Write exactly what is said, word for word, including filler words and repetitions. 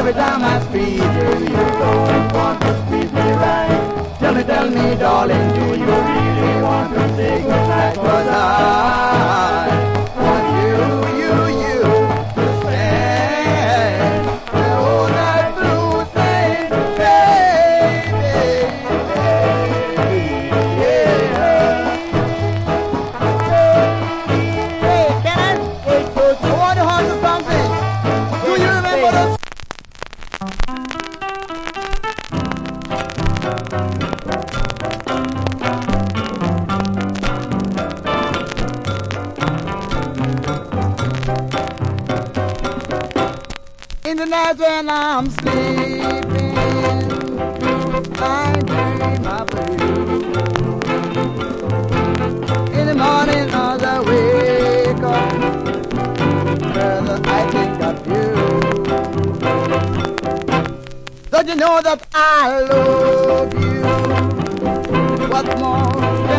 every time I speak to you, don't want to treat me right. Tell me, tell me, darling, do you really want to say goodnight? 'Cause I want you, you, you to stand all that blue thing, baby, baby, yeah. Hey, Kenneth, I want to ask you something. Do you remember the in the night when I'm sleeping, I dream of you. In the morning as I wake up, brother, I think of you. Don't you know that I love you? What more?